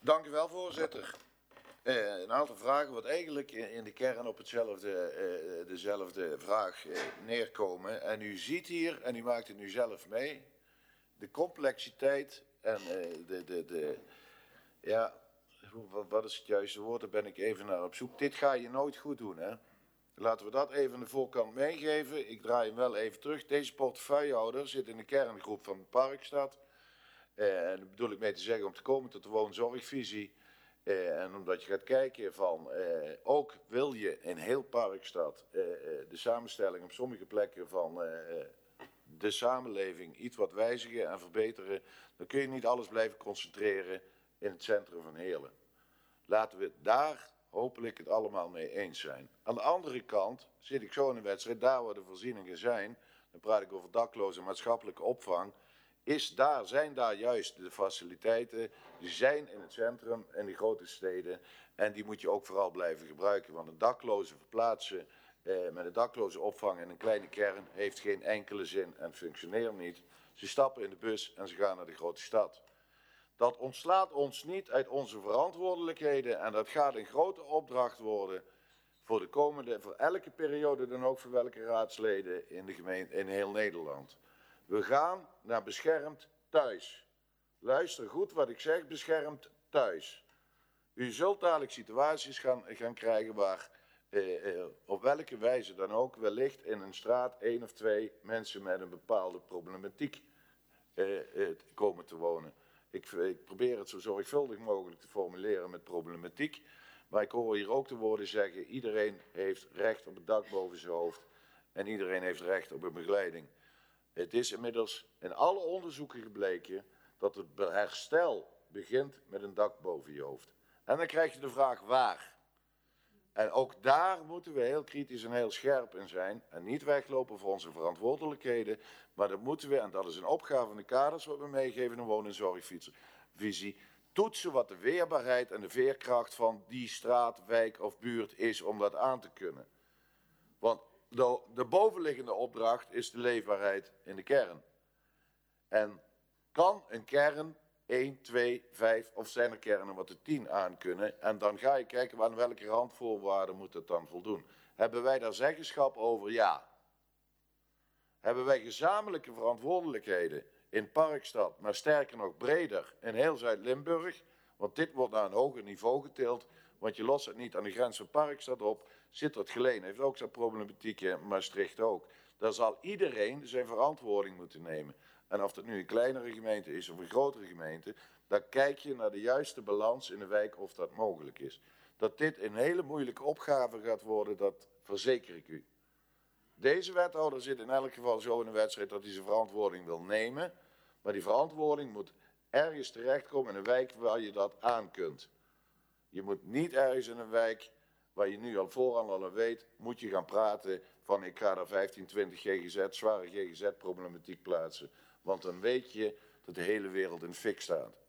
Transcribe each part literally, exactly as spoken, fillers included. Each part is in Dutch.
Dank u wel, voorzitter. Uh, een aantal vragen wat eigenlijk in de kern op hetzelfde, uh, dezelfde vraag uh, neerkomen. En u ziet hier, en u maakt het nu zelf mee, de complexiteit en uh, de, de, de, ja, wat, wat is het juiste woord, daar ben ik even naar op zoek. Dit ga je nooit goed doen, hè. Laten we dat even aan de voorkant meegeven. Ik draai hem wel even terug. Deze portefeuillehouder zit in de kerngroep van Parkstad. Uh, en daar bedoel ik mee te zeggen om te komen tot de woonzorgvisie. Uh, en omdat je gaat kijken van, uh, ook wil je in heel Parkstad uh, uh, de samenstelling op sommige plekken van uh, de samenleving iets wat wijzigen en verbeteren, dan kun je niet alles blijven concentreren in het centrum van Heerlen. Laten we daar hopelijk het allemaal mee eens zijn. Aan de andere kant zit ik zo in een wedstrijd, daar waar de voorzieningen zijn, dan praat ik over dakloze maatschappelijke opvang, is daar, zijn daar juist de faciliteiten, die zijn in het centrum en de grote steden en die moet je ook vooral blijven gebruiken, want een dakloze verplaatsen eh, met een dakloze opvang in een kleine kern heeft geen enkele zin en functioneert niet. Ze stappen in de bus en ze gaan naar de grote stad. Dat ontslaat ons niet uit onze verantwoordelijkheden en dat gaat een grote opdracht worden voor de komende, voor elke periode dan ook voor welke raadsleden in de gemeente, in heel Nederland. We gaan naar beschermd thuis. Luister goed wat ik zeg, beschermd thuis. U zult dadelijk situaties gaan, gaan krijgen waar eh, eh, op welke wijze dan ook wellicht in een straat één of twee mensen met een bepaalde problematiek eh, eh, komen te wonen. Ik, ik probeer het zo zorgvuldig mogelijk te formuleren met problematiek. Maar ik hoor hier ook de woorden zeggen, iedereen heeft recht op het dak boven zijn hoofd en iedereen heeft recht op een begeleiding. Het is inmiddels in alle onderzoeken gebleken dat het herstel begint met een dak boven je hoofd. En dan krijg je de vraag waar. En ook daar moeten we heel kritisch en heel scherp in zijn en niet weglopen voor onze verantwoordelijkheden. Maar dat moeten we, en dat is een opgave van de kaders wat we meegeven in een woon- en zorgvisie, toetsen wat de weerbaarheid en de veerkracht van die straat, wijk of buurt is om dat aan te kunnen. Want de, de bovenliggende opdracht is de leefbaarheid in de kern. En kan een kern één, twee, vijf of zijn er kernen wat de tien aan kunnen? En dan ga je kijken aan welke randvoorwaarden moet het dan voldoen. Hebben wij daar zeggenschap over? Ja. Hebben wij gezamenlijke verantwoordelijkheden in Parkstad, maar sterker nog breder in heel Zuid-Limburg? Want dit wordt naar een hoger niveau getild, want je lost het niet aan de grens van Parkstad op. Sittard-Geleen heeft ook zijn problematiek, in Maastricht ook. Daar zal iedereen zijn verantwoording moeten nemen. En of dat nu een kleinere gemeente is of een grotere gemeente, dan kijk je naar de juiste balans in de wijk of dat mogelijk is. Dat dit een hele moeilijke opgave gaat worden, dat verzeker ik u. Deze wethouder zit in elk geval zo in een wedstrijd dat hij zijn verantwoording wil nemen, maar die verantwoording moet ergens terechtkomen in een wijk waar je dat aan kunt. Je moet niet ergens in een wijk waar je nu al vooral al weet, moet je gaan praten van ik ga daar vijftien, twintig G G Z, zware G G Z-problematiek plaatsen. Want dan weet je dat de hele wereld in fik staat.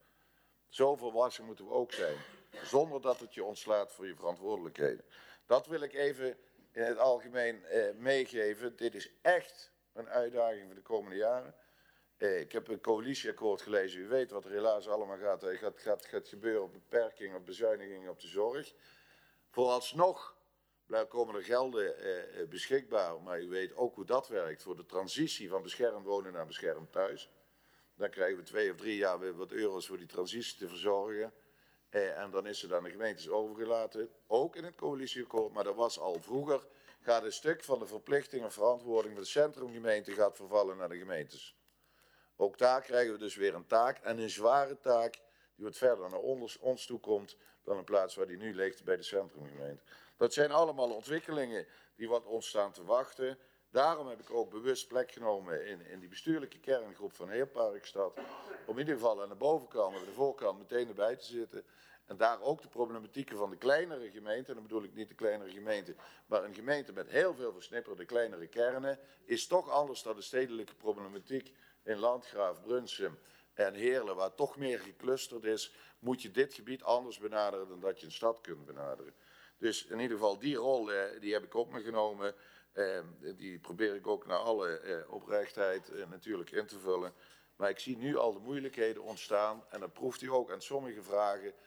Zo volwassen moeten we ook zijn, zonder dat het je ontslaat voor je verantwoordelijkheden. Dat wil ik even in het algemeen eh, meegeven. Dit is echt een uitdaging voor de komende jaren. Eh, ik heb een coalitieakkoord gelezen. U weet wat er helaas allemaal gaat, eh, gaat, gaat, gaat gebeuren op beperking of bezuinigingen op de zorg. Vooralsnog komen er gelden eh, beschikbaar, maar u weet ook hoe dat werkt voor de transitie van beschermd wonen naar beschermd thuis. Dan krijgen we twee of drie jaar weer wat euro's voor die transitie te verzorgen. Eh, en dan is het aan de gemeentes overgelaten, ook in het coalitieakkoord, maar dat was al vroeger. Gaat een stuk van de verplichting en verantwoording van de centrumgemeente gaat vervallen naar de gemeentes. Ook daar krijgen we dus weer een taak en een zware taak die wat verder naar ons, ons toe komt dan een plaats waar die nu ligt bij de centrumgemeente. Dat zijn allemaal ontwikkelingen die wat ons staan te wachten. Daarom heb ik ook bewust plek genomen in, in die bestuurlijke kerngroep van heel Parkstad. Om in ieder geval aan de bovenkant en de voorkant meteen erbij te zitten. En daar ook de problematieken van de kleinere gemeente, en dan bedoel ik niet de kleinere gemeente, maar een gemeente met heel veel versnipperde kleinere kernen, is toch anders dan de stedelijke problematiek in Landgraaf, Brunsum en Heerlen, waar toch meer geclusterd is, moet je dit gebied anders benaderen dan dat je een stad kunt benaderen. Dus in ieder geval die rol, eh, die heb ik op me genomen. Eh, die probeer ik ook naar alle eh, oprechtheid eh, natuurlijk in te vullen. Maar ik zie nu al de moeilijkheden ontstaan en dat proeft u ook aan sommige vragen.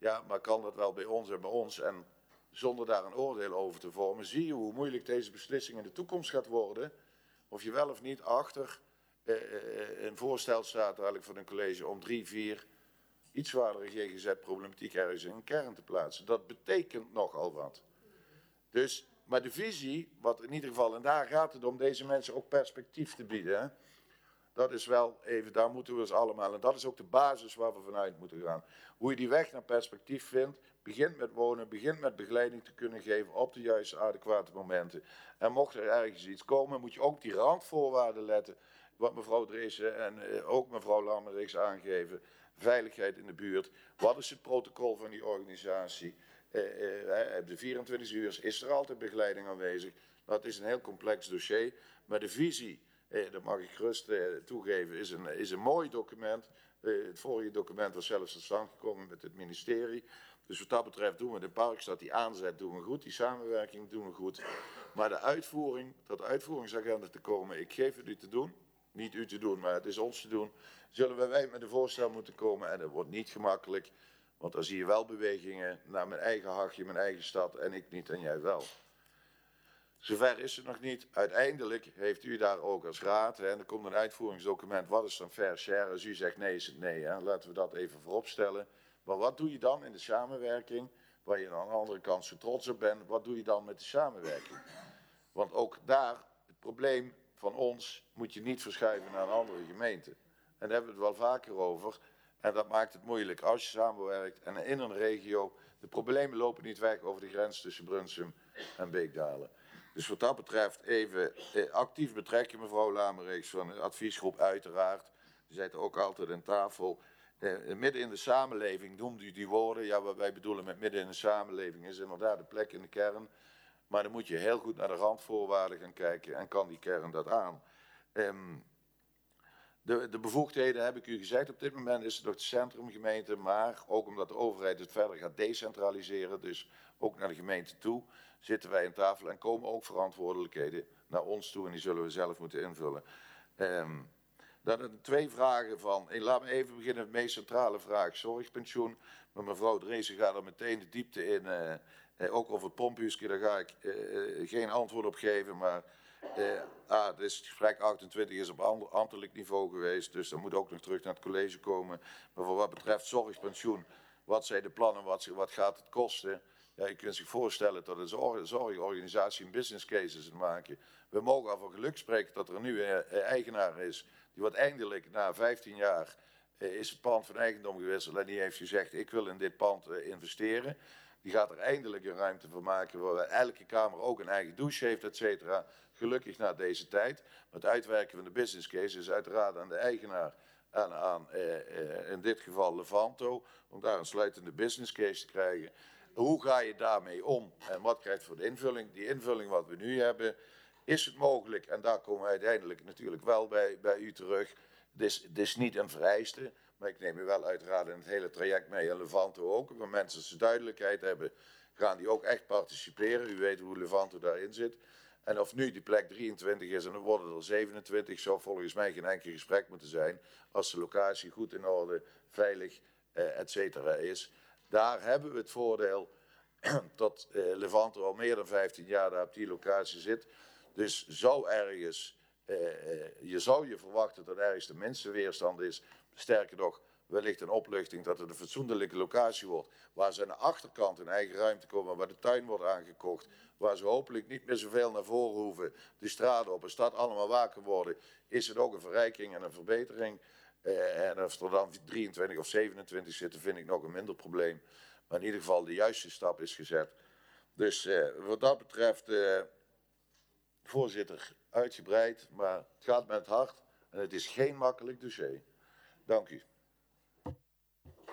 Ja, maar kan dat wel bij ons en bij ons? En zonder daar een oordeel over te vormen, zie je hoe moeilijk deze beslissing in de toekomst gaat worden. Of je wel of niet achter eh, eh, een voorstel staat eigenlijk van een college om drie, vier iets zwaardere G G Z-problematiek ergens in een kern te plaatsen. Dat betekent nogal wat. Dus, maar de visie, wat in ieder geval, en daar gaat het om deze mensen ook perspectief te bieden. Hè? Dat is wel even, daar moeten we ons allemaal, en dat is ook de basis waar we vanuit moeten gaan. Hoe je die weg naar perspectief vindt, begint met wonen, begint met begeleiding te kunnen geven op de juiste adequate momenten. En mocht er ergens iets komen, moet je ook die randvoorwaarden letten, wat mevrouw Dreesen en uh, ook mevrouw Lammerix aangeven. Veiligheid in de buurt, wat is het protocol van die organisatie? Uh, uh, op de vierentwintig uur is er altijd begeleiding aanwezig. Dat is een heel complex dossier, maar de visie, Eh, dat mag ik gerust eh, toegeven, is een, is een mooi document. Eh, het vorige document was zelfs tot stand gekomen met het ministerie. Dus wat dat betreft doen we de Parkstad, die aanzet doen we goed, die samenwerking doen we goed. Maar de uitvoering, tot de uitvoeringsagenda te komen, ik geef het u te doen. Niet u te doen, maar het is ons te doen. Zullen wij met een voorstel moeten komen en dat wordt niet gemakkelijk. Want dan zie je wel bewegingen naar mijn eigen hachje, mijn eigen stad en ik niet en jij wel. Zover is het nog niet. Uiteindelijk heeft u daar ook als raad, hè, en er komt een uitvoeringsdocument, wat is dan fair share? Als u zegt nee, is het nee. Hè? Laten we dat even vooropstellen. Maar wat doe je dan in de samenwerking, waar je aan de andere kant zo trots op bent, wat doe je dan met de samenwerking? Want ook daar, het probleem van ons, moet je niet verschuiven naar een andere gemeente. En daar hebben we het wel vaker over. En dat maakt het moeilijk als je samenwerkt en in een regio. De problemen lopen niet weg over de grens tussen Brunsum en Beekdalen. Dus wat dat betreft even eh, actief betrekken, mevrouw Lammerix van de adviesgroep uiteraard. U zit ook altijd aan tafel. Eh, midden in de samenleving noemde u die woorden. Ja, wat wij bedoelen met midden in de samenleving is inderdaad de plek in de kern. Maar dan moet je heel goed naar de randvoorwaarden gaan kijken en kan die kern dat aan. Um, de, de bevoegdheden heb ik u gezegd, op dit moment is het nog de centrumgemeente, maar ook omdat de overheid het verder gaat decentraliseren, dus ook naar de gemeente toe, zitten wij aan tafel en komen ook verantwoordelijkheden naar ons toe en die zullen we zelf moeten invullen. Um, dan er twee vragen van, laat me even beginnen met de meest centrale vraag, zorgpensioen. Maar mevrouw Dreesen gaat er meteen de diepte in, uh, uh, ook over het pomphuisje, daar ga ik uh, geen antwoord op geven, maar uh, ah, dus gesprek achtentwintig is op ambtelijk niveau geweest, dus dat moet ook nog terug naar het college komen. Maar voor wat betreft zorgpensioen, wat zijn de plannen, wat, wat gaat het kosten? Ja, je kunt zich voorstellen dat een zorg, zorgorganisatie een business cases maken. We mogen al van geluk spreken dat er nu een eigenaar is, die wordt eindelijk na vijftien jaar uh, is het pand van eigendom gewisseld en die heeft gezegd ik wil in dit pand uh, investeren. Die gaat er eindelijk een ruimte voor maken waar elke kamer ook een eigen douche heeft, et cetera. Gelukkig na deze tijd. Maar het uitwerken van de business case is uiteraard aan de eigenaar en aan uh, uh, in dit geval Levanto, om daar een sluitende business case te krijgen. Hoe ga je daarmee om en wat krijgt voor de invulling? Die invulling wat we nu hebben, is het mogelijk, en daar komen we uiteindelijk natuurlijk wel bij, bij u terug. Het is, het is niet een vereiste, maar ik neem u wel uiteraard in het hele traject mee en Levanto ook. Waar mensen ze duidelijkheid hebben, gaan die ook echt participeren. U weet hoe Levanto daarin zit. En of nu die plek drieëntwintig is en dan worden er zevenentwintig, zou volgens mij geen enkel gesprek moeten zijn. Als de locatie goed in orde, veilig, eh, et cetera is. Daar hebben we het voordeel dat eh, Levanto al meer dan vijftien jaar daar op die locatie zit. Dus zou ergens, eh, je zou je verwachten dat ergens de minste weerstand is. Sterker nog, wellicht een opluchting dat het een fatsoenlijke locatie wordt. Waar ze aan de achterkant in eigen ruimte komen, waar de tuin wordt aangekocht. Waar ze hopelijk niet meer zoveel naar voren hoeven. De straten op een stad allemaal waker worden. Is het ook een verrijking en een verbetering. Uh, en of er dan drieëntwintig of zevenentwintig zitten, vind ik nog een minder probleem. Maar in ieder geval de juiste stap is gezet. Dus uh, wat dat betreft, uh, voorzitter, uitgebreid. Maar het gaat met het hart en het is geen makkelijk dossier. Dank u.